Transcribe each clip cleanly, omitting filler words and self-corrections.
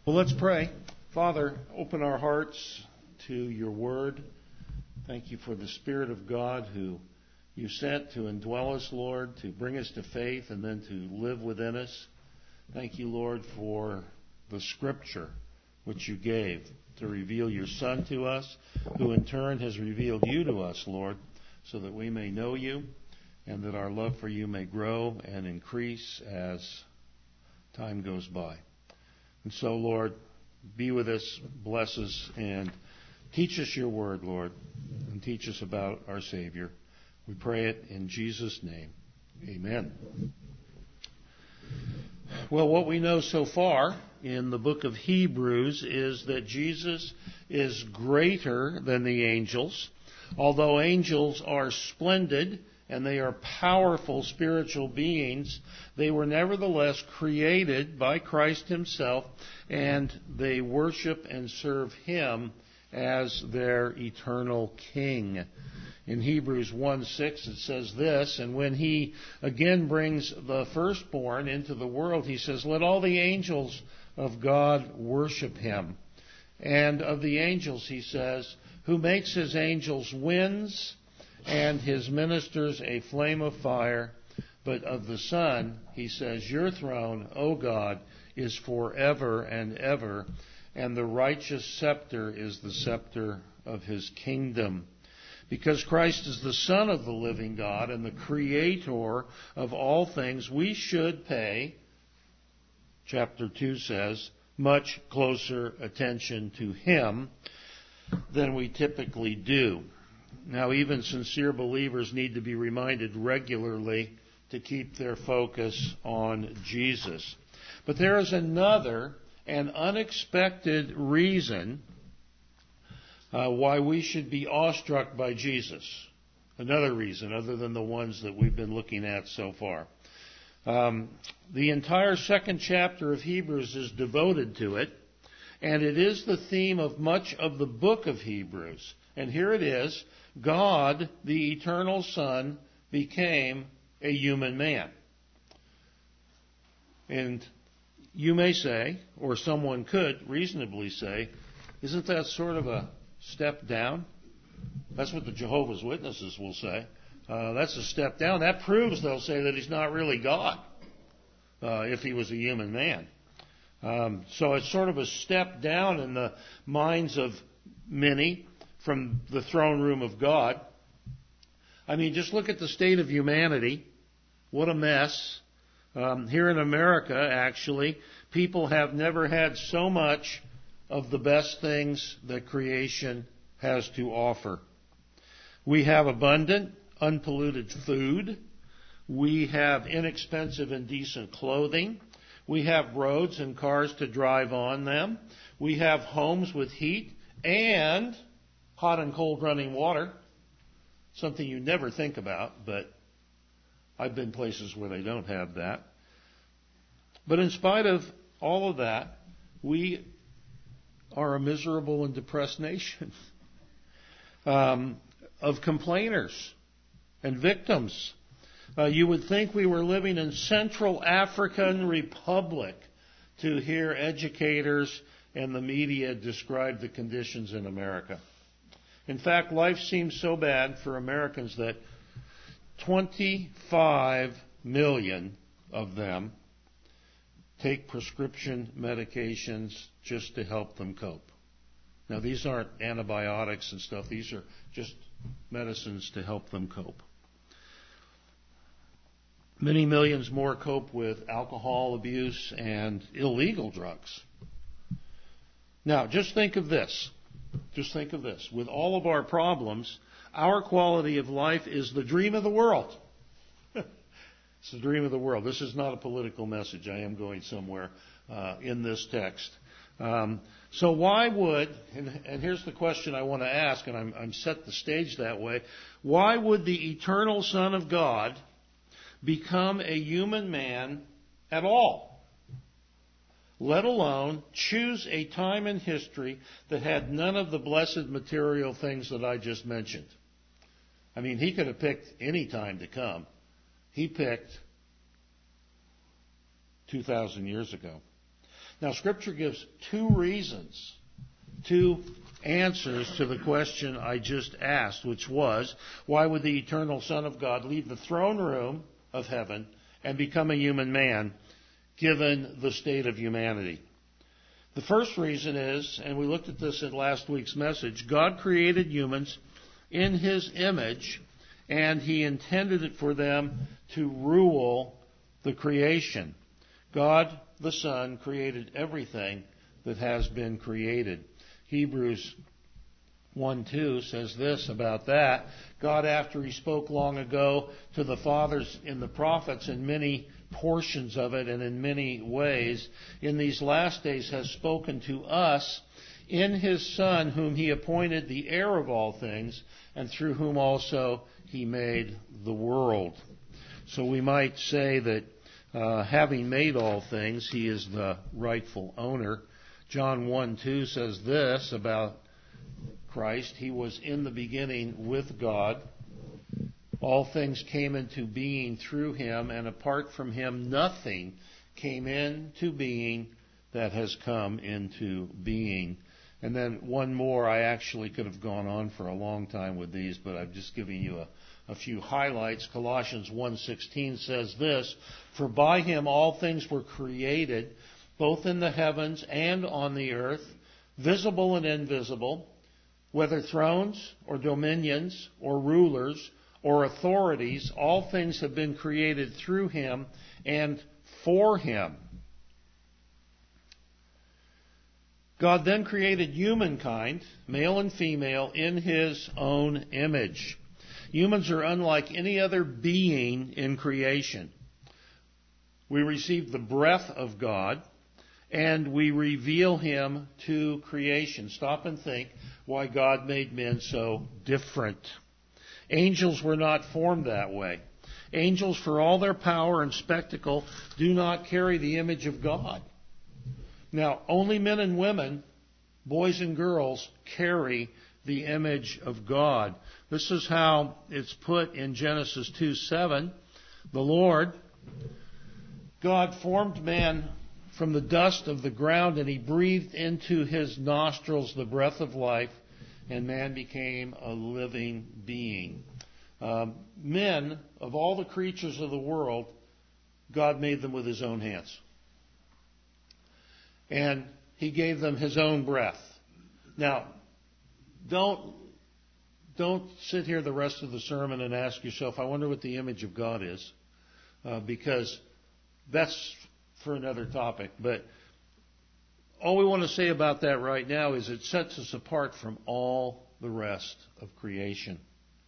Well, let's pray. Father, open our hearts to your word. Thank you for the Spirit of God who you sent to indwell us, Lord, to bring us to faith and then to live within us. Thank you, Lord, for the Scripture which you gave to reveal your Son to us, who in turn has revealed you to us, Lord, so that we may know you and that our love for you may grow and increase as time goes by. And so, Lord, be with us, bless us, and teach us your word, Lord, and teach us about our Savior. We pray it in Jesus' name. Amen. Well, what we know so far in the book of Hebrews is that Jesus is greater than the angels. Although angels are splendid and they are powerful spiritual beings, they were nevertheless created by Christ himself, and they worship and serve him as their eternal king. In Hebrews 1:6 it says this, and when he again brings the firstborn into the world, he says, let all the angels of God worship him. And of the angels, he says, who makes his angels winds and his ministers a flame of fire. But of the Son, he says, your throne, O God, is forever and ever, and the righteous scepter is the scepter of his kingdom. Because Christ is the Son of the living God and the Creator of all things, we should pay, chapter 2 says, much closer attention to him than we typically do. Now, even sincere believers need to be reminded regularly to keep their focus on Jesus. But there is another and unexpected reason why we should be awestruck by Jesus. Another reason, other than the ones that we've been looking at so far. The entire second chapter of Hebrews is devoted to it, and it is the theme of much of the book of Hebrews. And here it is, God, the eternal Son, became a human man. And you may say, or someone could reasonably say, isn't that sort of a step down? That's what the Jehovah's Witnesses will say. That's a step down. That proves, they'll say, that he's not really God, if he was a human man. So it's sort of a step down in the minds of many from the throne room of God. I mean, just look at the state of humanity. What a mess. Here in America, actually, people have never had so much of the best things that creation has to offer. We have abundant, unpolluted food. We have inexpensive and decent clothing. We have roads and cars to drive on them. We have homes with heat and hot and cold running water. Something you never think about, but I've been places where they don't have that. But in spite of all of that, we are a miserable and depressed nation of complainers and victims. You would think we were living in Central African Republic to hear educators and the media describe the conditions in America. In fact, life seems so bad for Americans that 25 million of them take prescription medications just to help them cope. Now, these aren't antibiotics and stuff. These are just medicines to help them cope. Many millions more cope with alcohol abuse and illegal drugs. Now, just think of this. Just think of this. With all of our problems, our quality of life is the dream of the world. It's the dream of the world. This is not a political message. I am going somewhere in this text. So why would, and here's the question I want to ask, and I'm set the stage that way, why would the eternal Son of God become a human man at all? Let alone choose a time in history that had none of the blessed material things that I just mentioned. I mean, he could have picked any time to come. He picked 2,000 years ago. Now, Scripture gives two reasons, two answers to the question I just asked, which was, why would the eternal Son of God leave the throne room of heaven and become a human man, given the state of humanity? The first reason is, and we looked at this in last week's message, God created humans in His image, and He intended it for them to rule the creation. God the Son created everything that has been created. Hebrews 1:2 says this about that. God, after He spoke long ago to the fathers in the prophets in many portions of it and in many ways, in these last days has spoken to us in His Son, whom He appointed the heir of all things, and through whom also He made the world. So we might say that having made all things, He is the rightful owner. John 1:2 says this about Christ: He was in the beginning with God. All things came into being through Him, and apart from Him, nothing came into being that has come into being. And then one more. I actually could have gone on for a long time with these, but I'm just giving you a few highlights. Colossians 1:16 says this: For by Him all things were created, both in the heavens and on the earth, visible and invisible, whether thrones or dominions or rulers or authorities, all things have been created through Him and for Him. God then created humankind, male and female, in His own image. Humans are unlike any other being in creation. We receive the breath of God, and we reveal Him to creation. Stop and think why God made men so different. Angels were not formed that way. Angels, for all their power and spectacle, do not carry the image of God. Now, only men and women, boys and girls, carry the image of God. This is how it's put in Genesis 2:7. The Lord, God, formed man from the dust of the ground, and He breathed into his nostrils the breath of life, and man became a living being. Men, of all the creatures of the world, God made them with His own hands. And He gave them His own breath. Now, don't sit here the rest of the sermon and ask yourself, I wonder what the image of God is, because that's for another topic. But all we want to say about that right now is it sets us apart from all the rest of creation.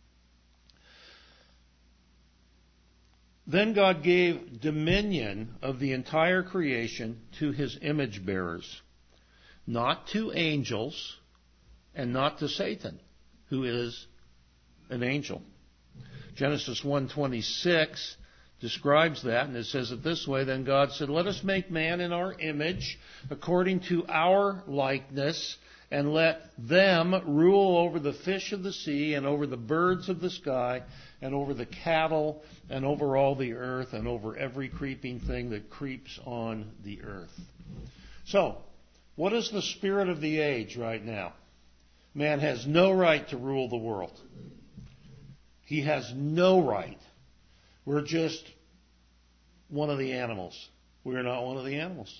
Then God gave dominion of the entire creation to His image bearers, not to angels and not to Satan, who is an angel. Genesis 1:26 describes that, and it says it this way: Then God said, Let us make man in our image, according to our likeness, and let them rule over the fish of the sea, and over the birds of the sky, and over the cattle, and over all the earth, and over every creeping thing that creeps on the earth. So, what is the spirit of the age right now? Man has no right to rule the world. He has no right. We're just one of the animals. We're not one of the animals.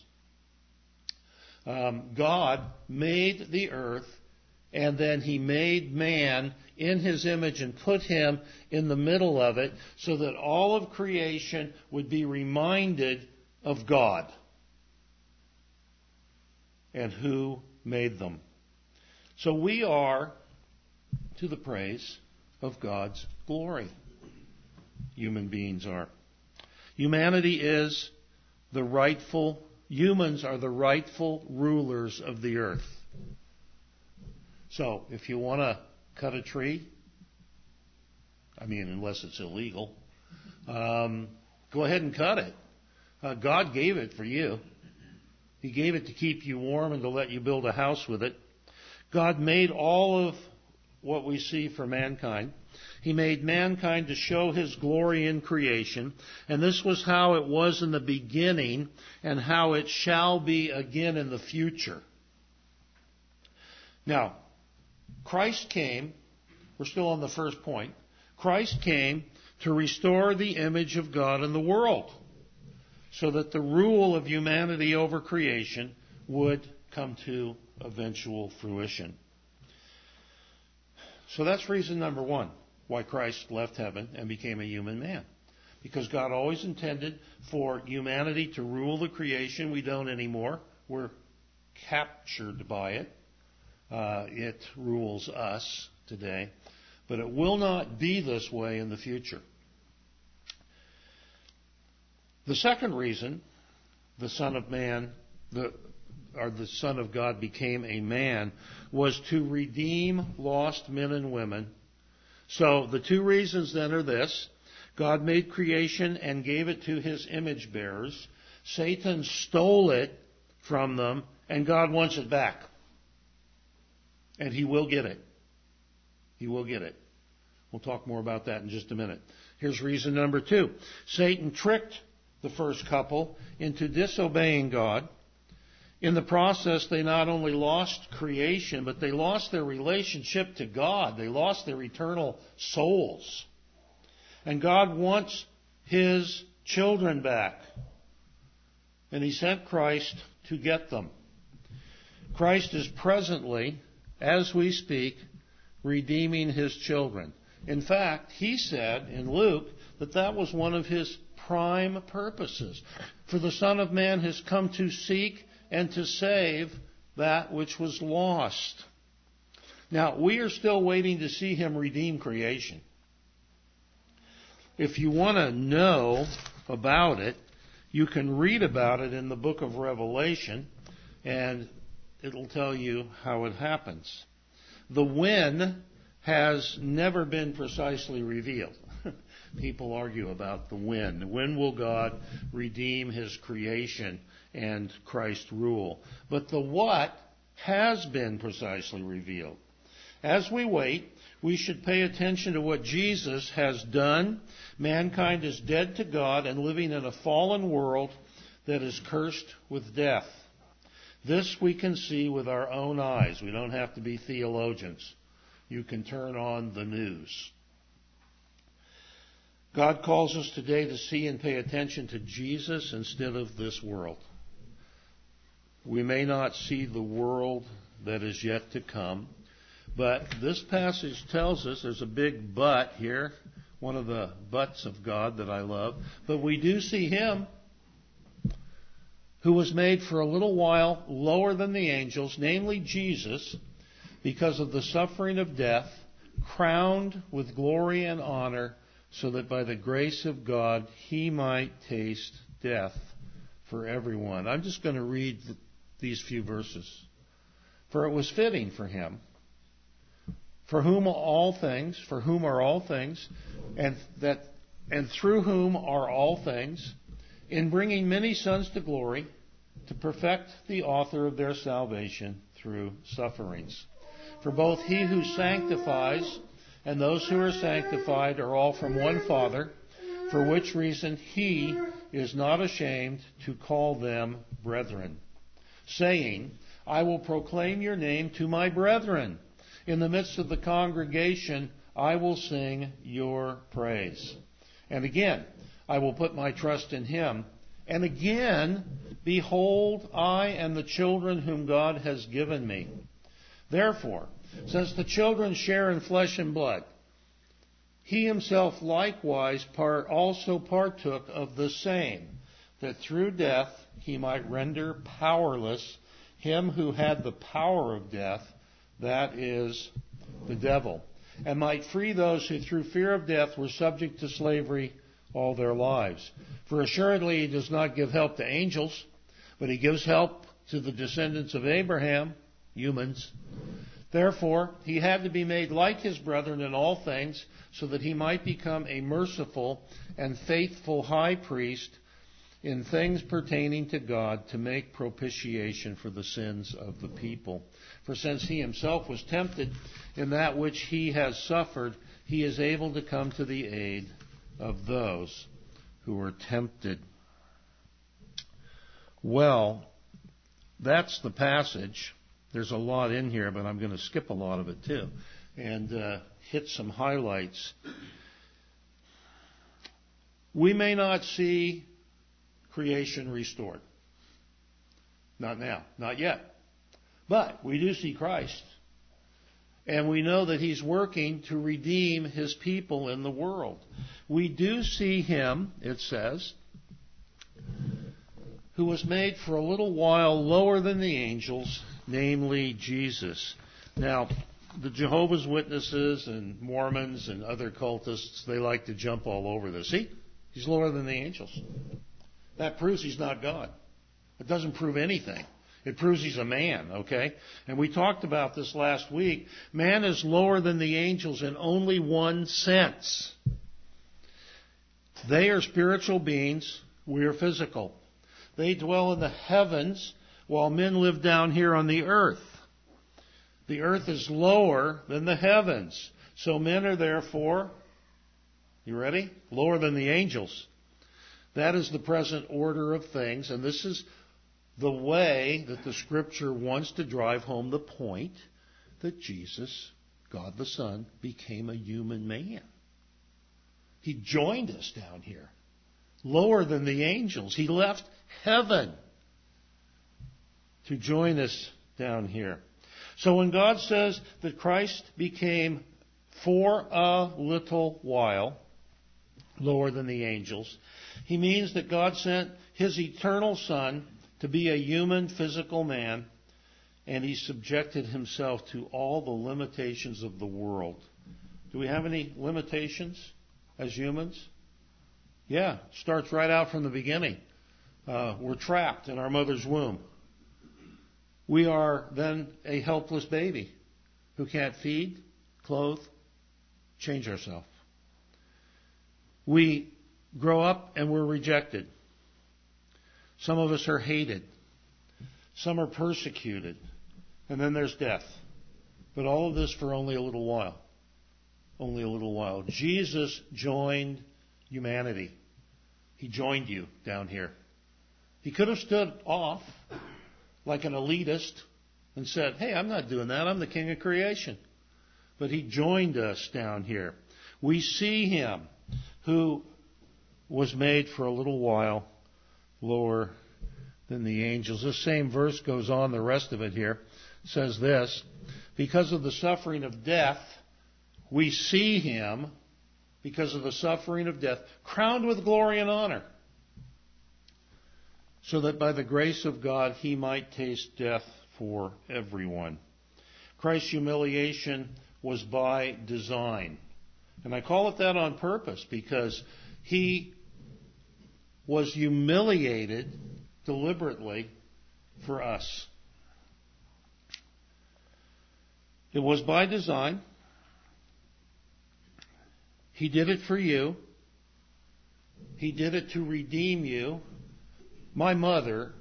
God made the earth, and then He made man in His image and put him in the middle of it so that all of creation would be reminded of God and who made them. So we are to the praise of God's glory. Human beings are. Humans are the rightful rulers of the earth. So, if you want to cut a tree, unless it's illegal, go ahead and cut it. God gave it for you. He gave it to keep you warm and to let you build a house with it. God made all of what we see for mankind. He made mankind to show His glory in creation, and this was how it was in the beginning and how it shall be again in the future. Now, Christ came, we're still on the first point, Christ came to restore the image of God in the world so that the rule of humanity over creation would come to eventual fruition. So that's reason number one why Christ left heaven and became a human man. Because God always intended for humanity to rule the creation. We don't anymore. We're captured by it. It rules us today. But it will not be this way in the future. The second reason the Son of Man, the Son of God became a man was to redeem lost men and women. So the two reasons then are this. God made creation and gave it to His image bearers. Satan stole it from them, and God wants it back. And He will get it. He will get it. We'll talk more about that in just a minute. Here's reason number two. Satan tricked the first couple into disobeying God. In the process, they not only lost creation, but they lost their relationship to God. They lost their eternal souls. And God wants His children back. And He sent Christ to get them. Christ is presently, as we speak, redeeming His children. In fact, He said in Luke that was one of His prime purposes. For the Son of Man has come to seek and to save that which was lost. Now, we are still waiting to see Him redeem creation. If you want to know about it, you can read about it in the book of Revelation, and it'll tell you how it happens. The when has never been precisely revealed. People argue about the when. When will God redeem His creation and Christ rule? But the what has been precisely revealed. As we wait, we should pay attention to what Jesus has done. Mankind is dead to God and living in a fallen world that is cursed with death. This we can see with our own eyes. We don't have to be theologians. You can turn on the news. God calls us today to see and pay attention to Jesus instead of this world. We may not see the world that is yet to come, but this passage tells us, there's a big but here, one of the buts of God that I love, but we do see Him who was made for a little while lower than the angels, namely Jesus, because of the suffering of death, crowned with glory and honor, so that by the grace of God He might taste death for everyone. I'm just going to read these few verses. For it was fitting for Him, for whom are all things, and through whom are all things, in bringing many sons to glory, to perfect the author of their salvation through sufferings. For both He who sanctifies and those who are sanctified are all from one Father, for which reason He is not ashamed to call them brethren, saying, I will proclaim your name to my brethren. In the midst of the congregation, I will sing your praise. And again, I will put my trust in Him. And again, behold, I and the children whom God has given me. Therefore, since the children share in flesh and blood, He Himself likewise also partook of the same, that through death He might render powerless him who had the power of death, that is, the devil, and might free those who through fear of death were subject to slavery all their lives. For assuredly He does not give help to angels, but He gives help to the descendants of Abraham, humans. Therefore, He had to be made like His brethren in all things, so that He might become a merciful and faithful high priest in things pertaining to God to make propitiation for the sins of the people. For since he himself was tempted in that which he has suffered, he is able to come to the aid of those who are tempted. Well, that's the passage. There's a lot in here, but I'm going to skip a lot of it too and hit some highlights. We may not see creation restored. Not now, not yet. But we do see Christ. And we know that he's working to redeem his people in the world. We do see him, it says, who was made for a little while lower than the angels, namely Jesus. Now, the Jehovah's Witnesses and Mormons and other cultists, they like to jump all over this. See, he's lower than the angels. That proves he's not God. It doesn't prove anything. It proves he's a man, okay? And we talked about this last week. Man is lower than the angels in only one sense. They are spiritual beings. We are physical. They dwell in the heavens while men live down here on the earth. The earth is lower than the heavens. So men are therefore, you ready? Lower than the angels. That is the present order of things, and this is the way that the Scripture wants to drive home the point that Jesus, God the Son, became a human man. He joined us down here, lower than the angels. He left heaven to join us down here. So when God says that Christ became for a little while lower than the angels, he means that God sent his eternal Son to be a human physical man, and he subjected himself to all the limitations of the world. Do we have any limitations as humans? Yeah, it starts right out from the beginning. We're trapped in our mother's womb. We are then a helpless baby who can't feed, clothe, change ourselves. We grow up and we're rejected. Some of us are hated. Some are persecuted. And then there's death. But all of this for only a little while. Only a little while. Jesus joined humanity. He joined you down here. He could have stood off like an elitist and said, hey, I'm not doing that. I'm the king of creation. But he joined us down here. We see him who was made for a little while lower than the angels. This same verse goes on, the rest of it here. It says this, because of the suffering of death, we see him, because of the suffering of death, crowned with glory and honor, so that by the grace of God he might taste death for everyone. Christ's humiliation was by design. And I call it that on purpose because he was humiliated deliberately for us. It was by design. He did it for you. He did it to redeem you. My mother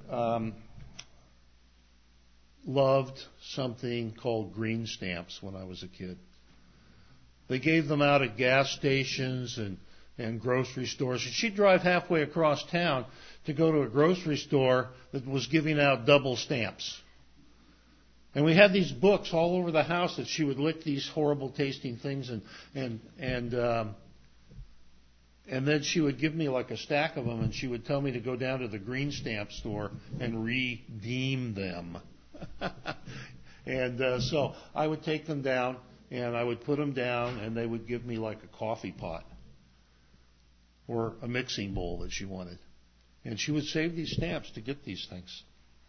loved something called green stamps when I was a kid. They gave them out at gas stations and grocery stores. And she'd drive halfway across town to go to a grocery store that was giving out double stamps. And we had these books all over the house that she would lick these horrible tasting things and then she would give me like a stack of them and she would tell me to go down to the green stamp store and redeem them. And so I would take them down and I would put them down and they would give me like a coffee pot or a mixing bowl that she wanted. And she would save these stamps to get these things.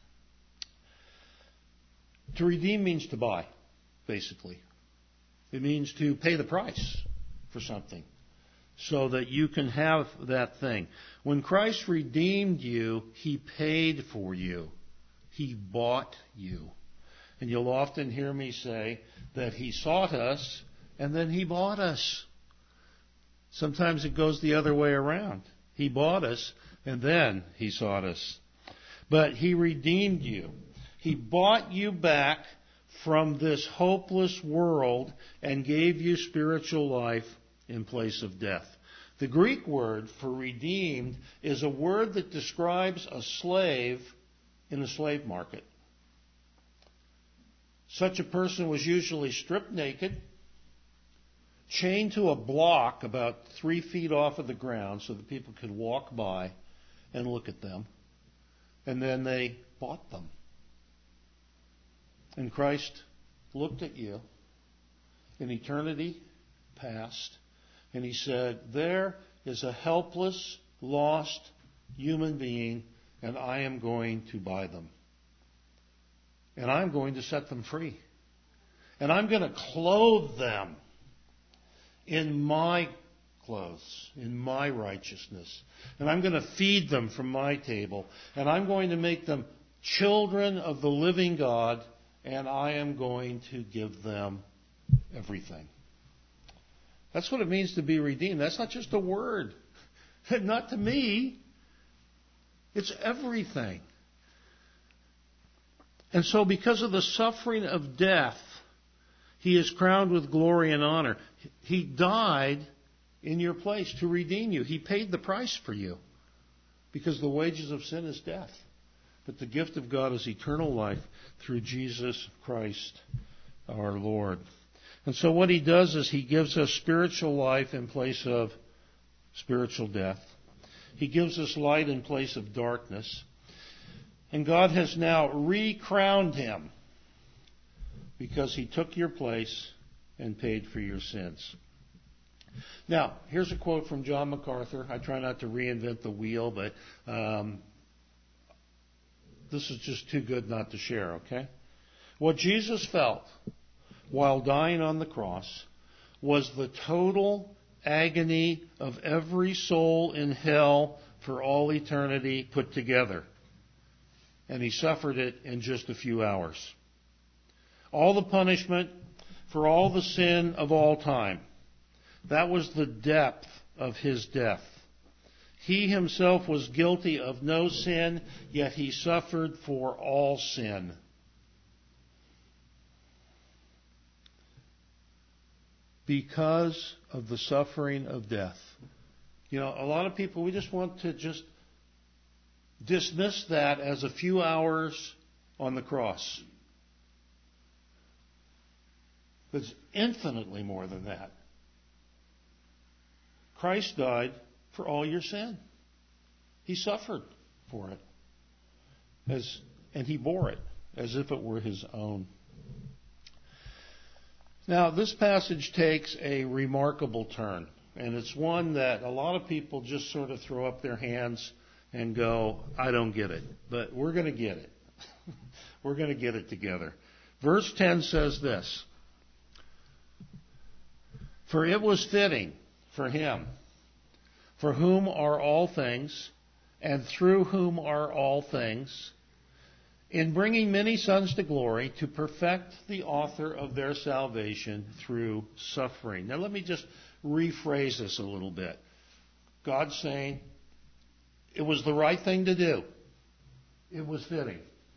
To redeem means to buy, basically. It means to pay the price for something so that you can have that thing. When Christ redeemed you, he paid for you. He bought you. And you'll often hear me say that he sought us and then he bought us. Sometimes it goes the other way around. He bought us And then He sought us. But He redeemed you. He bought you back from this hopeless world and gave you spiritual life in place of death. The Greek word for redeemed is a word that describes a slave in a slave market. Such a person was usually stripped naked, chained to a block about 3 feet off of the ground so that people could walk by and look at them. And then they bought them. And Christ looked at you in eternity past, and He said, there is a helpless, lost human being, and I am going to buy them. And I'm going to set them free. And I'm going to clothe them in my clothes, in my righteousness. And I'm going to feed them from my table. And I'm going to make them children of the living God. And I am going to give them everything. That's what it means to be redeemed. That's not just a word. Not to me. It's everything. And so because of the suffering of death, He is crowned with glory and honor. He died in your place to redeem you. He paid the price for you. Because the wages of sin is death. But the gift of God is eternal life through Jesus Christ our Lord. And so what He does is He gives us spiritual life in place of spiritual death. He gives us light in place of darkness. And God has now re-crowned Him because He took your place and paid for your sins. Now, here's a quote from John MacArthur. I try not to reinvent the wheel, but this is just too good not to share, okay? What Jesus felt while dying on the cross was the total agony of every soul in hell for all eternity put together. And He suffered it in just a few hours. All the punishment for all the sin of all time. That was the depth of His death. He Himself was guilty of no sin, yet He suffered for all sin. Because of the suffering of death. You know, a lot of people, we just want to just dismiss that as a few hours on the cross. But it's infinitely more than that. Christ died for all your sin. He suffered for it. And He bore it as if it were His own. Now, this passage takes a remarkable turn. And it's one that a lot of people just sort of throw up their hands and go, I don't get it. But we're going to get it. We're going to get it together. Verse 10 says this. For it was fitting for Him, for whom are all things, and through whom are all things, in bringing many sons to glory, to perfect the author of their salvation through suffering. Now let me just rephrase this a little bit. God's saying, it was the right thing to do. It was fitting.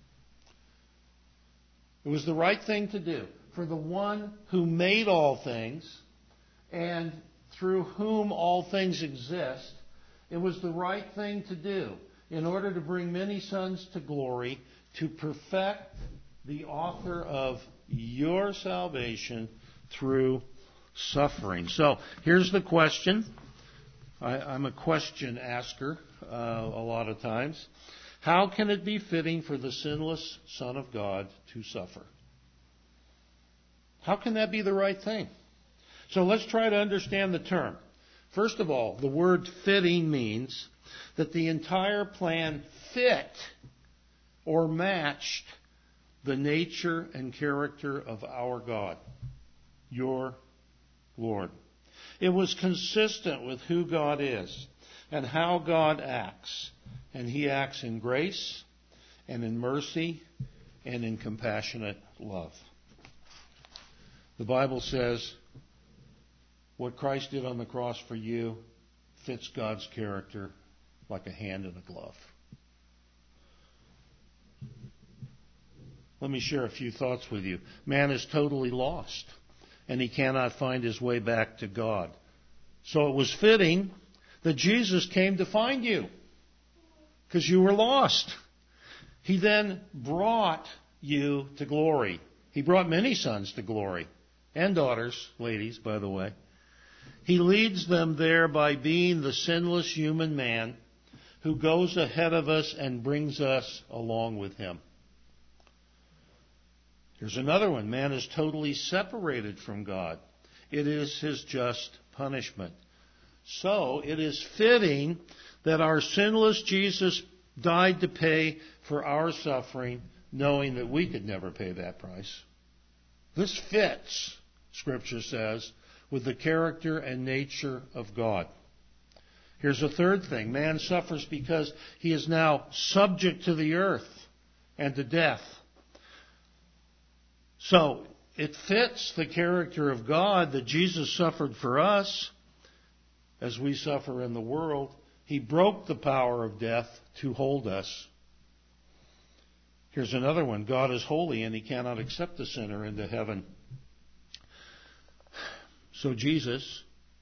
It was the right thing to do. For the one who made all things, and through whom all things exist, it was the right thing to do in order to bring many sons to glory, to perfect the author of your salvation through suffering. So here's the question. I'm a question asker a lot of times. How can it be fitting for the sinless Son of God to suffer? How can that be the right thing? So let's try to understand the term. First of all, the word fitting means that the entire plan fit or matched the nature and character of our God, your Lord. It was consistent with who God is and how God acts. And He acts in grace and in mercy and in compassionate love. The Bible says what Christ did on the cross for you fits God's character like a hand in a glove. Let me share a few thoughts with you. Man is totally lost, and he cannot find his way back to God. So it was fitting that Jesus came to find you, because you were lost. He then brought you to glory. He brought many sons to glory, and daughters, ladies, by the way. He leads them there by being the sinless human man who goes ahead of us and brings us along with him. Here's another one. Man is totally separated from God. It is his just punishment. So it is fitting that our sinless Jesus died to pay for our suffering, knowing that we could never pay that price. This fits, Scripture says, with the character and nature of God. Here's a third thing. Man suffers because he is now subject to the earth and to death. So it fits the character of God that Jesus suffered for us as we suffer in the world. He broke the power of death to hold us. Here's another one. God is holy and he cannot accept a sinner into heaven. So Jesus,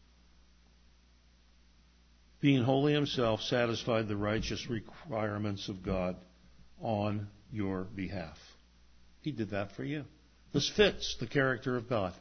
being holy himself, satisfied the righteous requirements of God on your behalf. He did that for you. This fits the character of God.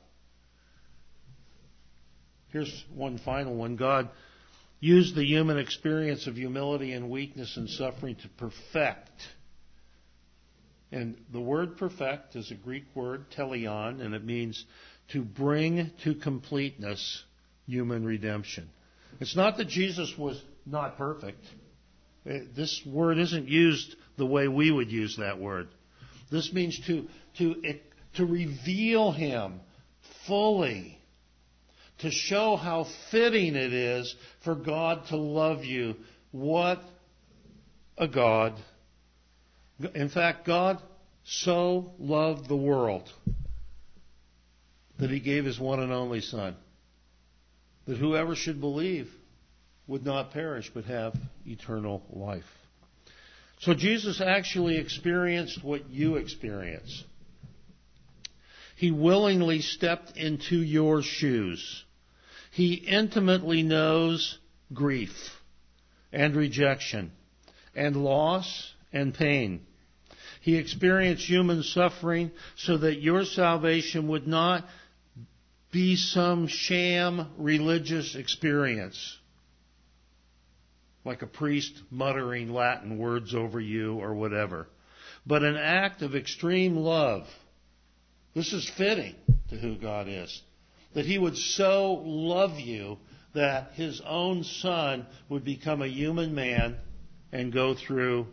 Here's one final one. God used the human experience of humility and weakness and suffering to perfect. And the word perfect is a Greek word, teleon, and it means to bring to completeness human redemption. It's not that Jesus was not perfect. This word isn't used the way we would use that word. This means to reveal him fully, to show how fitting it is for God to love you. What a God. In fact, God so loved the world that he gave his one and only Son, that whoever should believe would not perish but have eternal life. So Jesus actually experienced what you experience. He willingly stepped into your shoes. He intimately knows grief and rejection and loss and pain. He experienced human suffering so that your salvation would not be some sham religious experience, like a priest muttering Latin words over you or whatever, but an act of extreme love. This is fitting to who God is, that he would so love you that his own Son would become a human man and go through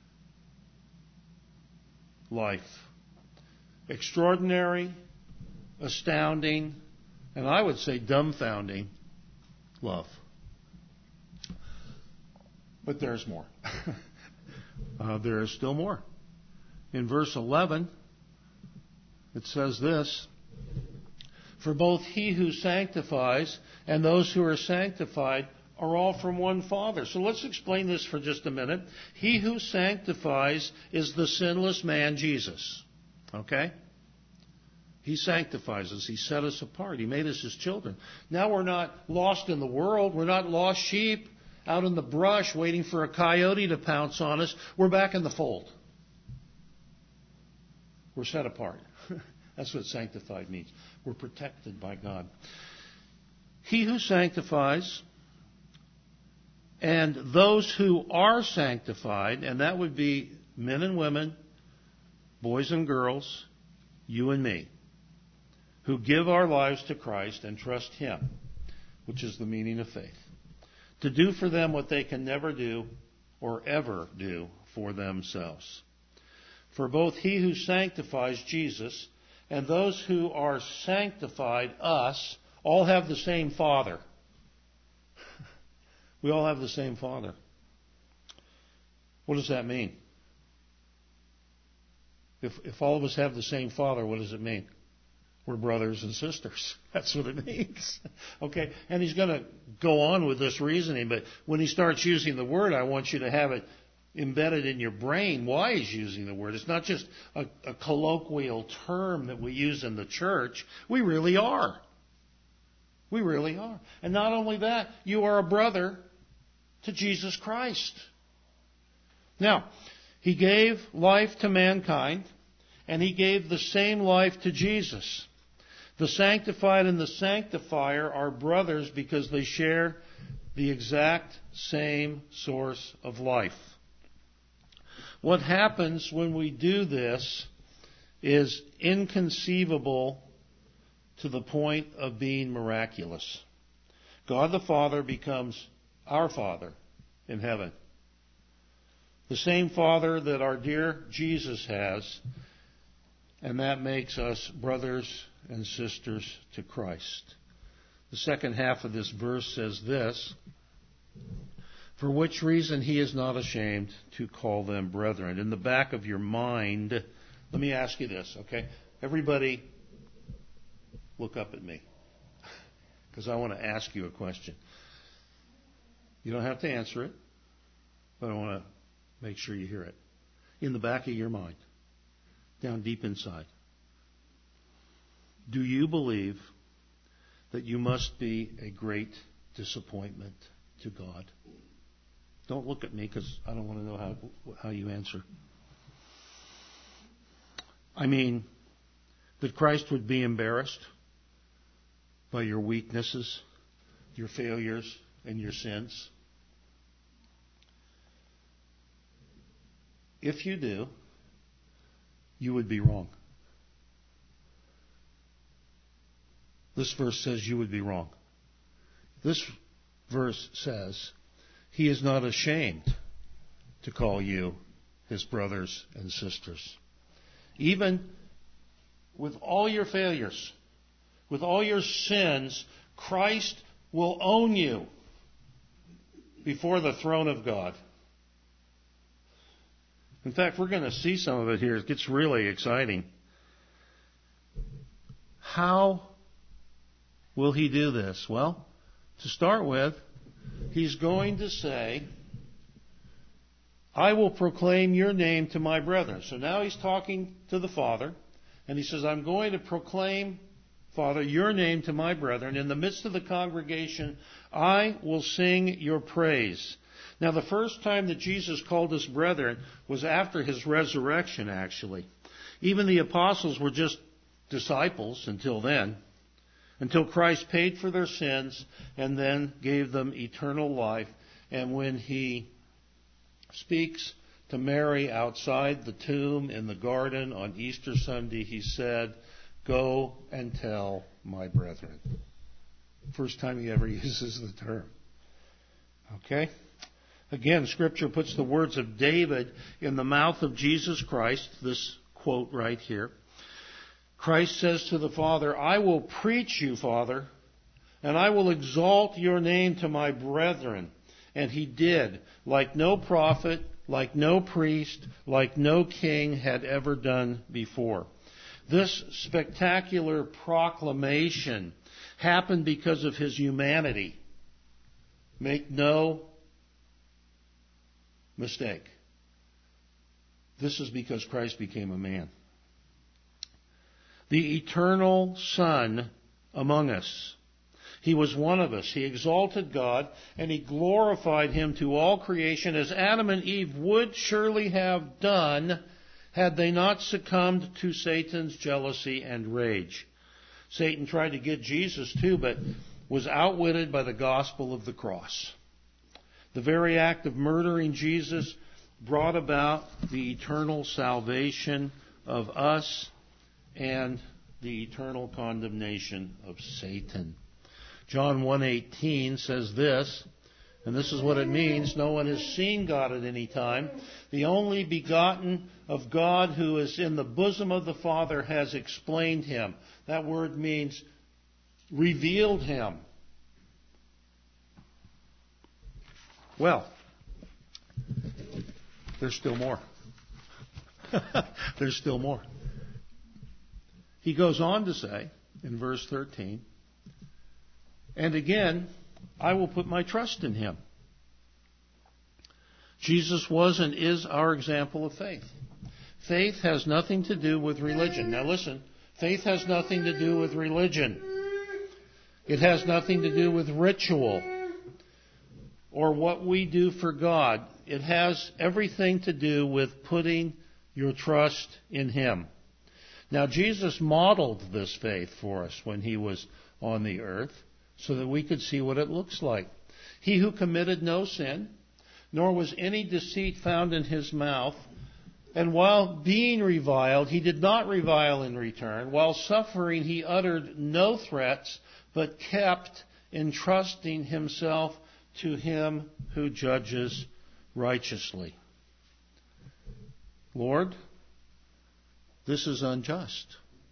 life. Extraordinary, astounding, and I would say dumbfounding love. But there's more. There is still more. In verse 11, it says this: for both he who sanctifies and those who are sanctified are all from one Father. So let's explain this for just a minute. He who sanctifies is the sinless man, Jesus. Okay? He sanctifies us. He set us apart. He made us his children. Now we're not lost in the world. We're not lost sheep out in the brush waiting for a coyote to pounce on us. We're back in the fold. We're set apart. That's what sanctified means. We're protected by God. He who sanctifies and those who are sanctified, and that would be men and women, boys and girls, you and me, who give our lives to Christ and trust him, which is the meaning of faith, to do for them what they can never do or ever do for themselves. For both he who sanctifies, Jesus, and those who are sanctified, us, all have the same Father. We all have the same Father. What does that mean? If all of us have the same Father, what does it mean? We're brothers and sisters. That's what it means. Okay? And he's going to go on with this reasoning, but when he starts using the word, I want you to have it embedded in your brain why he's using the word. It's not just a colloquial term that we use in the church. We really are. We really are. And not only that, you are a brother to Jesus Christ. Now, he gave life to mankind, and he gave the same life to Jesus. The sanctified and the sanctifier are brothers because they share the exact same source of life. What happens when we do this is inconceivable to the point of being miraculous. God the Father becomes our Father in heaven. The same Father that our dear Jesus has, and that makes us brothers and sisters to Christ. The second half of this verse says this, for which reason he is not ashamed to call them brethren. In the back of your mind, let me ask you this, okay? Everybody look up at me, because I want to ask you a question. You don't have to answer it, but I want to make sure you hear it. In the back of your mind, down deep inside, do you believe that you must be a great disappointment to God? Don't look at me because I don't want to know how you answer. I mean, that Christ would be embarrassed by your weaknesses, your failures, and your sins? If you do, you would be wrong. This verse says you would be wrong. This verse says he is not ashamed to call you his brothers and sisters. Even with all your failures, with all your sins, Christ will own you before the throne of God. In fact, we're going to see some of it here. It gets really exciting. How will he do this? Well, to start with, he's going to say, I will proclaim your name to my brethren. So now he's talking to the Father, and he says, I'm going to proclaim, Father, your name to my brethren. In the midst of the congregation, I will sing your praise. Now, the first time that Jesus called us brethren was after his resurrection, actually. Even the apostles were just disciples until then, until Christ paid for their sins and then gave them eternal life. And when he speaks to Mary outside the tomb in the garden on Easter Sunday, he said, go and tell my brethren. First time he ever uses the term. Okay? Again, Scripture puts the words of David in the mouth of Jesus Christ, this quote right here. Christ says to the Father, I will preach you, Father, and I will exalt your name to my brethren. And he did, like no prophet, like no priest, like no king had ever done before. This spectacular proclamation happened because of his humanity. Make no mistake. This is because Christ became a man. The eternal Son among us. He was one of us. He exalted God and he glorified him to all creation as Adam and Eve would surely have done had they not succumbed to Satan's jealousy and rage. Satan tried to get Jesus too, but was outwitted by the gospel of the cross. The very act of murdering Jesus brought about the eternal salvation of us and the eternal condemnation of Satan. John 1:18 says this, and this is what it means. No one has seen God at any time. The only begotten of God who is in the bosom of the Father has explained him. That word means revealed him. Well, there's still more. There's still more. He goes on to say in verse 13, and again, I will put my trust in him. Jesus was and is our example of faith. Faith has nothing to do with religion. Now listen, faith has nothing to do with religion. It has nothing to do with ritual or what we do for God. It has everything to do with putting your trust in him. Now Jesus modeled this faith for us when he was on the earth so that we could see what it looks like. He who committed no sin, nor was any deceit found in his mouth, and while being reviled, he did not revile in return. While suffering, he uttered no threats, but kept entrusting himself to him who judges righteously. Lord, this is unjust.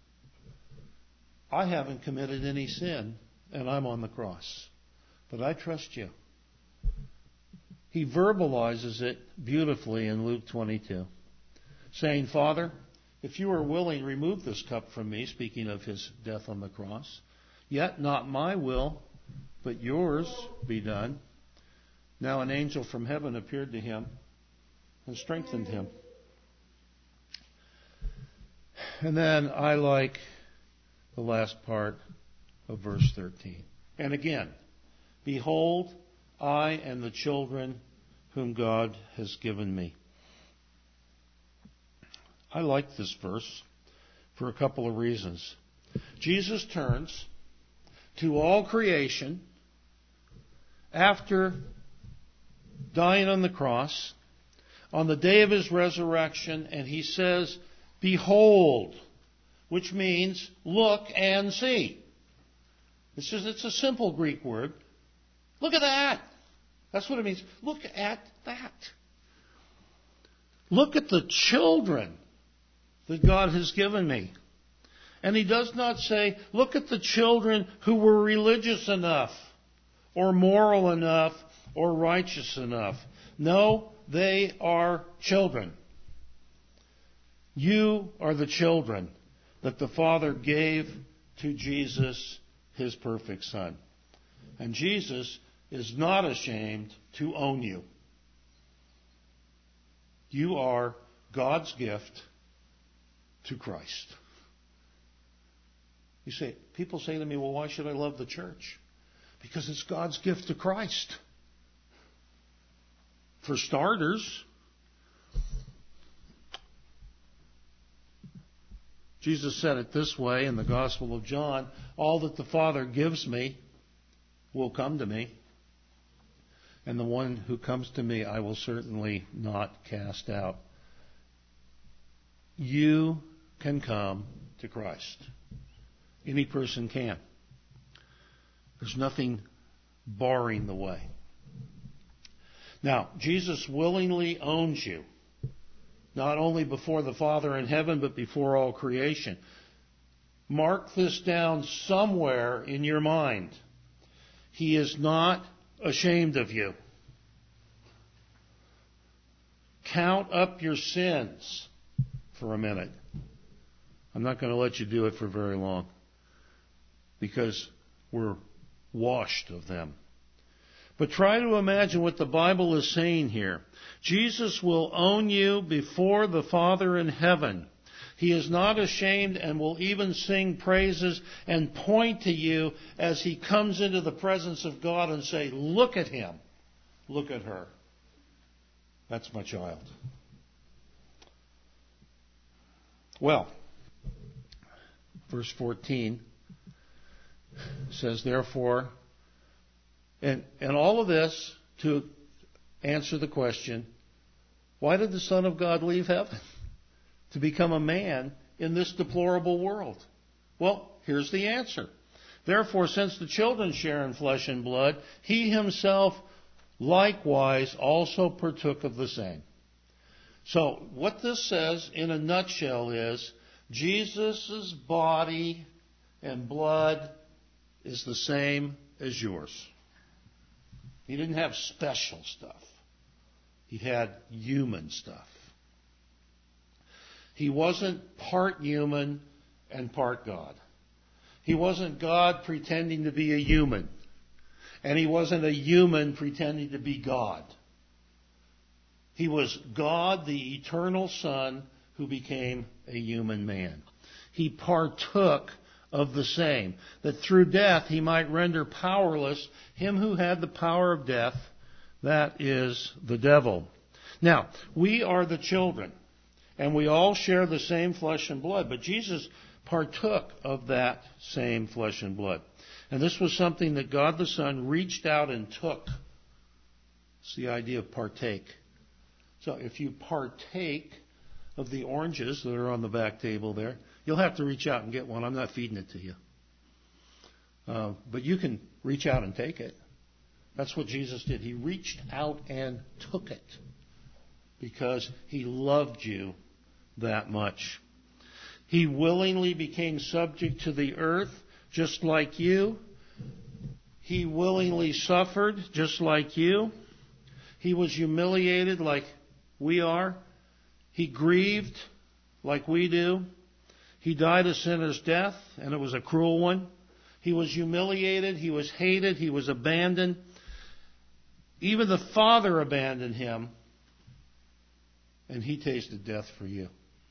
I haven't committed any sin, and I'm on the cross. But I trust you. He verbalizes it beautifully in Luke 22, saying, Father, if you are willing, remove this cup from me, speaking of his death on the cross. Yet not my will, but yours be done. Now an angel from heaven appeared to him and strengthened him. And then I like the last part of verse 13. And again, behold, I and the children whom God has given me. I like this verse for a couple of reasons. Jesus turns to all creation after dying on the cross on the day of his resurrection, and he says, behold, which means look and see. It's a simple Greek word. Look at that. That's what it means. Look at that. Look at the children that God has given me. And he does not say, look at the children who were religious enough, or moral enough, or righteous enough. No, they are children. You are the children that the Father gave to Jesus, his perfect Son. And Jesus is not ashamed to own you. You are God's gift to Christ. People say to me, well, why should I love the church? Because it's God's gift to Christ. For starters, Jesus said it this way in the Gospel of John, all that the Father gives me will come to me, and the one who comes to me I will certainly not cast out. You can come to Christ. Any person can. There's nothing barring the way. Now, Jesus willingly owns you, not only before the Father in heaven, but before all creation. Mark this down somewhere in your mind. He is not ashamed of you. Count up your sins for a minute. I'm not going to let you do it for very long, because we're washed of them. But try to imagine what the Bible is saying here. Jesus will own you before the Father in heaven. He is not ashamed and will even sing praises and point to you as he comes into the presence of God and say, look at him, look at her. That's my child. Well, verse 14 says, therefore, and all of this to answer the question, why did the Son of God leave heaven to become a man in this deplorable world? Well, here's the answer. Therefore, since the children share in flesh and blood, he himself likewise also partook of the same. So, what this says in a nutshell is, Jesus' body and blood is the same as yours. He didn't have special stuff. He had human stuff. He wasn't part human and part God. He wasn't God pretending to be a human. And he wasn't a human pretending to be God. He was God, the eternal Son, who became a human man. He partook of the same, that through death he might render powerless him who had the power of death, that is, the devil. Now, we are the children, and we all share the same flesh and blood, but Jesus partook of that same flesh and blood. And this was something that God the Son reached out and took. It's the idea of partake. So if you partake of the oranges that are on the back table there, you'll have to reach out and get one. I'm not feeding it to you. But you can reach out and take it. That's what Jesus did. He reached out and took it because he loved you that much. He willingly became subject to the earth just like you. He willingly suffered just like you. He was humiliated like we are. He grieved like we do. He died a sinner's death, and it was a cruel one. He was humiliated. He was hated. He was abandoned. Even the Father abandoned him, and he tasted death for you.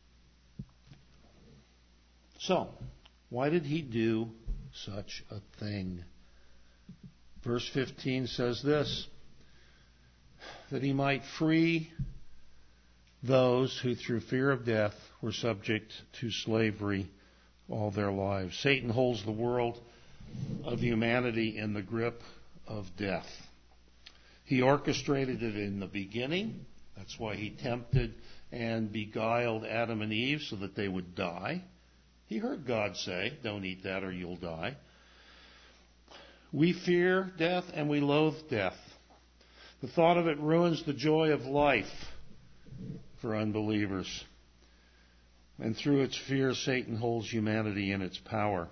So, why did he do such a thing? Verse 15 says this, that he might free those who through fear of death were subject to slavery all their lives. Satan holds the world of humanity in the grip of death. He orchestrated it in the beginning. That's why he tempted and beguiled Adam and Eve so that they would die. He heard God say, don't eat that or you'll die. We fear death and we loathe death. The thought of it ruins the joy of life for unbelievers. And through its fear, Satan holds humanity in its power.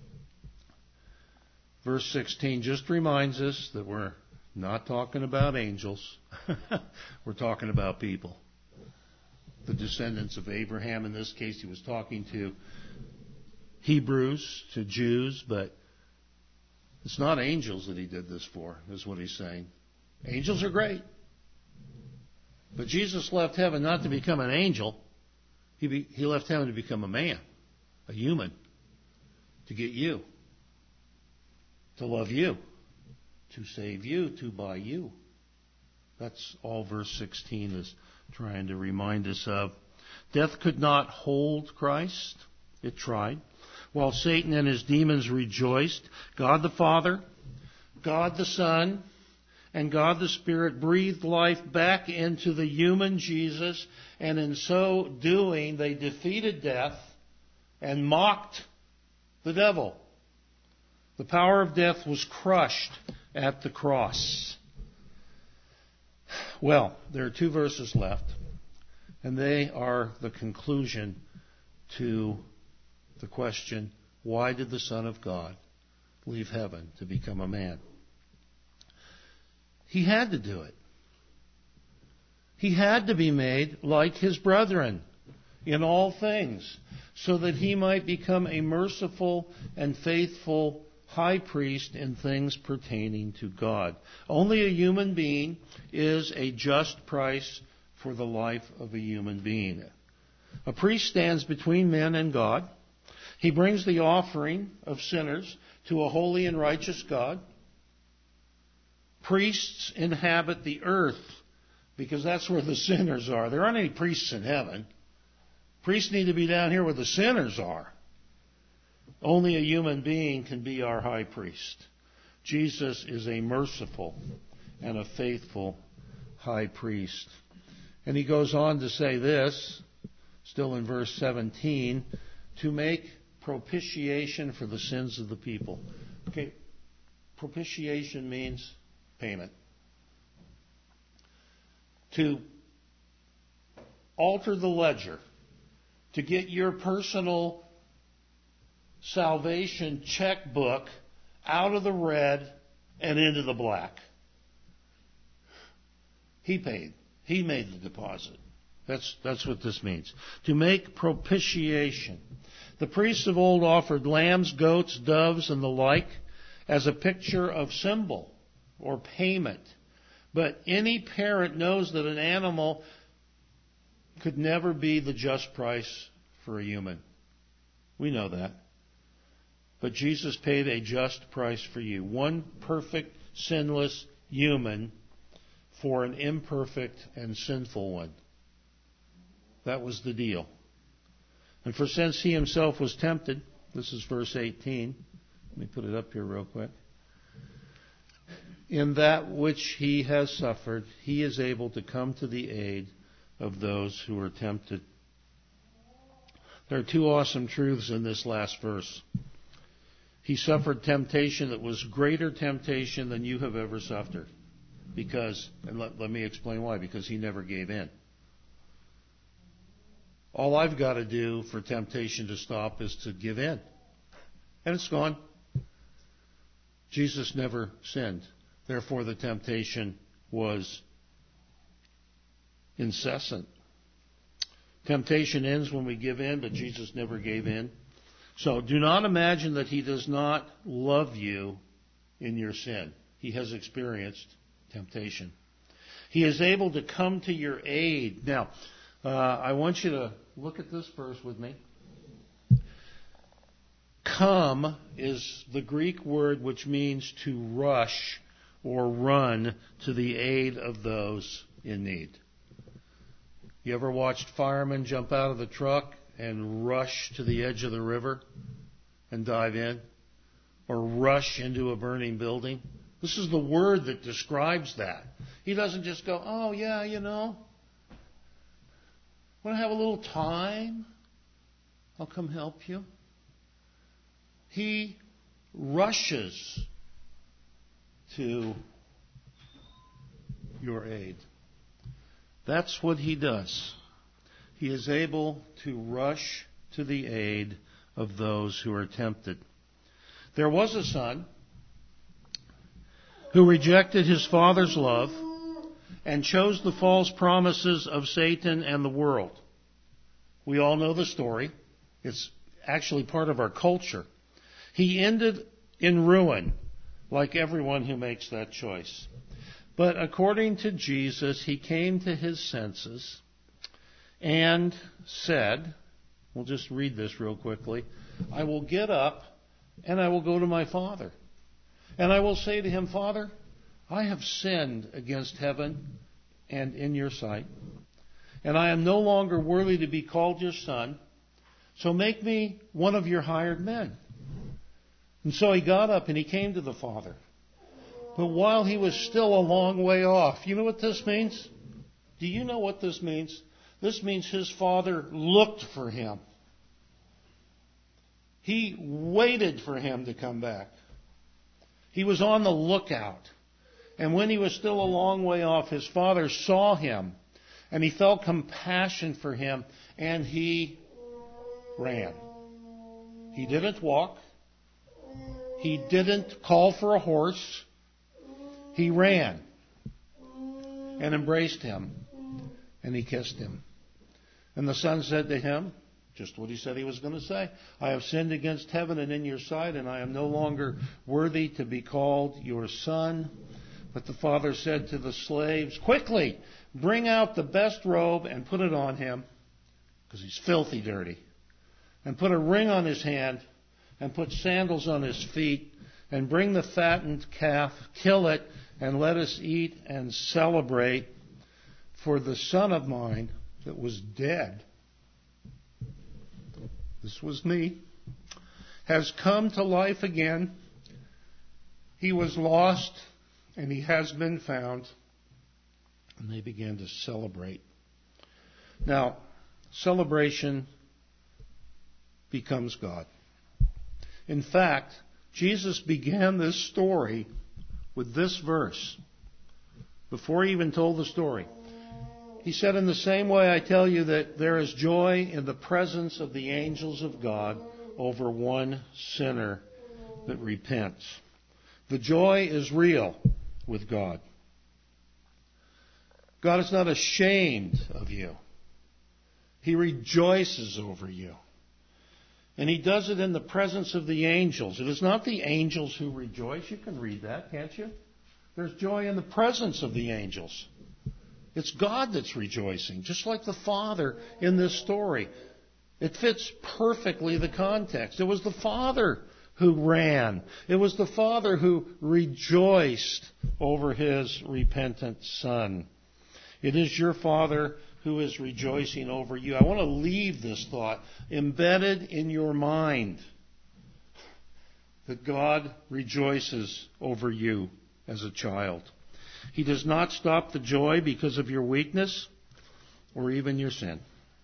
Verse 16 just reminds us that we're not talking about angels. We're talking about people. The descendants of Abraham. In this case, he was talking to Hebrews, to Jews, but it's not angels that he did this for, is what he's saying. Angels are great. But Jesus left heaven not to become an angel. He left heaven to become a man, a human, to get you, to love you, to save you, to buy you. That's all verse 16 is trying to remind us of. Death could not hold Christ. It tried. While Satan and his demons rejoiced, God the Father, God the Son, and God the Spirit breathed life back into the human Jesus, and in so doing, they defeated death and mocked the devil. The power of death was crushed at the cross. Well, there are 2 verses left, and they are the conclusion to the question, why did the Son of God leave heaven to become a man? He had to do it. He had to be made like his brethren in all things, so that he might become a merciful and faithful high priest in things pertaining to God. Only a human being is a just price for the life of a human being. A priest stands between men and God. He brings the offering of sinners to a holy and righteous God. Priests inhabit the earth because that's where the sinners are. There aren't any priests in heaven. Priests need to be down here where the sinners are. Only a human being can be our high priest. Jesus is a merciful and a faithful high priest. And he goes on to say this, still in verse 17, to make propitiation for the sins of the people. Okay, propitiation means payment. To alter the ledger, to get your personal salvation checkbook out of the red and into the black. He paid. He made the deposit. That's what this means. To make propitiation. The priests of old offered lambs, goats, doves, and the like as a picture of symbol or payment. But any parent knows that an animal could never be the just price for a human. We know that. But Jesus paid a just price for you. One perfect, sinless human for an imperfect and sinful one. That was the deal. And for since he himself was tempted, this is verse 18. Let me put it up here real quick. In that which he has suffered, he is able to come to the aid of those who are tempted. There are two awesome truths in this last verse. He suffered temptation that was greater temptation than you have ever suffered. Because, and let me explain why, because he never gave in. All I've got to do for temptation to stop is to give in. And it's gone. Jesus never sinned. Therefore, the temptation was incessant. Temptation ends when we give in, but Jesus never gave in. So do not imagine that he does not love you in your sin. He has experienced temptation. He is able to come to your aid. Now, I want you to look at this verse with me. Come is the Greek word which means to rush or run to the aid of those in need. You ever watched firemen jump out of the truck and rush to the edge of the river and dive in? Or rush into a burning building? This is the word that describes that. He doesn't just go, oh yeah, want to have a little time? I'll come help you. He rushes to your aid. That's what he does. He is able to rush to the aid of those who are tempted. There was a son who rejected his father's love and chose the false promises of Satan and the world. We all know the story. It's actually part of our culture. He ended in ruin, like everyone who makes that choice. But according to Jesus, he came to his senses and said, we'll just read this real quickly, I will get up and I will go to my Father. And I will say to him, Father, I have sinned against heaven and in your sight, and I am no longer worthy to be called your son, so make me one of your hired men. And so he got up and he came to the Father. But while he was still a long way off, you know what this means? Do you know what this means? This means his father looked for him. He waited for him to come back. He was on the lookout. And when he was still a long way off, his father saw him and he felt compassion for him and he ran. He didn't walk. He didn't call for a horse. He ran and embraced him and he kissed him. And the son said to him, just what he said he was going to say, I have sinned against heaven and in your sight, and I am no longer worthy to be called your son. But the father said to the slaves, quickly, bring out the best robe and put it on him, because he's filthy dirty. And put a ring on his hand, and put sandals on his feet, and bring the fattened calf, kill it, and let us eat and celebrate. For the son of mine that was dead, this was me, has come to life again. He was lost, and he has been found. And they began to celebrate. Now, celebration becomes God. In fact, Jesus began this story with this verse before he even told the story. He said, in the same way I tell you that there is joy in the presence of the angels of God over one sinner that repents. The joy is real with God. God is not ashamed of you. He rejoices over you. And he does it in the presence of the angels. It is not the angels who rejoice. You can read that, can't you? There's joy in the presence of the angels. It's God that's rejoicing, just like the Father in this story. It fits perfectly the context. It was the Father who ran. It was the Father who rejoiced over his repentant Son. It is your Father who is rejoicing over you. I want to leave this thought embedded in your mind that God rejoices over you as a child. He does not stop the joy because of your weakness or even your sin.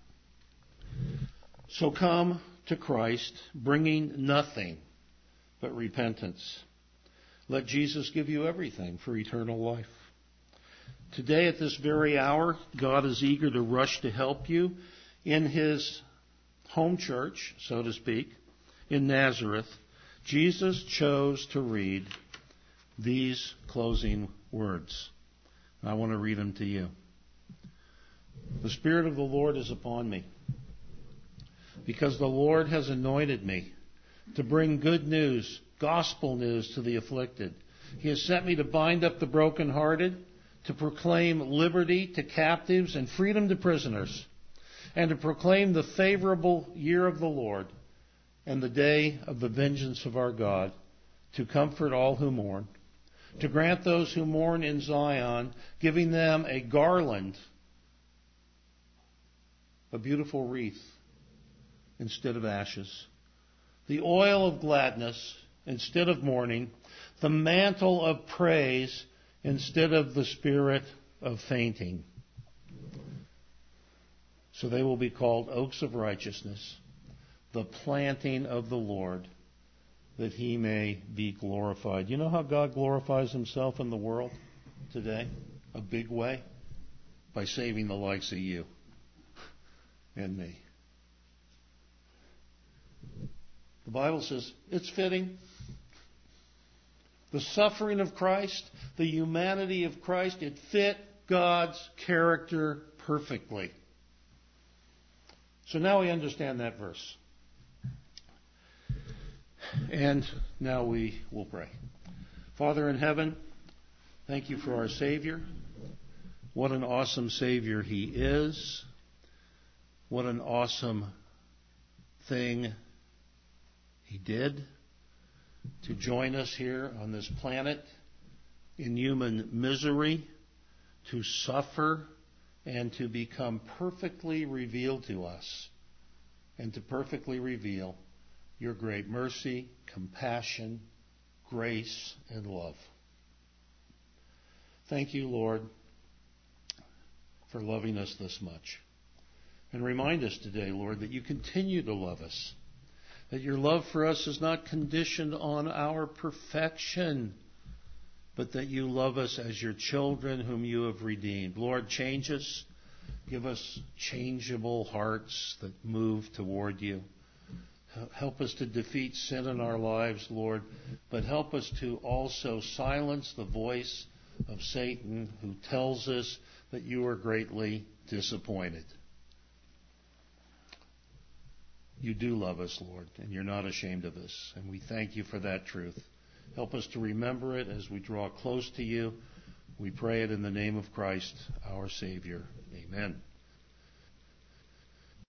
So come to Christ, bringing nothing but repentance. Let Jesus give you everything for eternal life. Today, at this very hour, God is eager to rush to help you in His home church, so to speak, in Nazareth. Jesus chose to read these closing words. I want to read them to you. The Spirit of the Lord is upon me, because the Lord has anointed me to bring good news, gospel news to the afflicted. He has sent me to bind up the brokenhearted, to proclaim liberty to captives and freedom to prisoners, and to proclaim the favorable year of the Lord and the day of the vengeance of our God, to comfort all who mourn, to grant those who mourn in Zion, giving them a garland, a beautiful wreath instead of ashes, the oil of gladness instead of mourning, the mantle of praise instead of the spirit of fainting. So they will be called oaks of righteousness, the planting of the Lord, that He may be glorified. You know how God glorifies Himself in the world today? A big way? By saving the likes of you and me. The Bible says it's fitting. The suffering of Christ, the humanity of Christ, it fit God's character perfectly. So now we understand that verse. And now we will pray. Father in heaven, thank you for our Savior. What an awesome Savior He is. What an awesome thing He did to join us here on this planet in human misery, to suffer and to become perfectly revealed to us, and to perfectly reveal your great mercy, compassion, grace, and love. Thank you, Lord, for loving us this much. And remind us today, Lord, that you continue to love us, that your love for us is not conditioned on our perfection, but that you love us as your children whom you have redeemed. Lord, change us. Give us changeable hearts that move toward you. Help us to defeat sin in our lives, Lord, but help us to also silence the voice of Satan who tells us that you are greatly disappointed. You do love us, Lord, and you're not ashamed of us, and we thank you for that truth. Help us to remember it as we draw close to you. We pray it in the name of Christ, our Savior. Amen.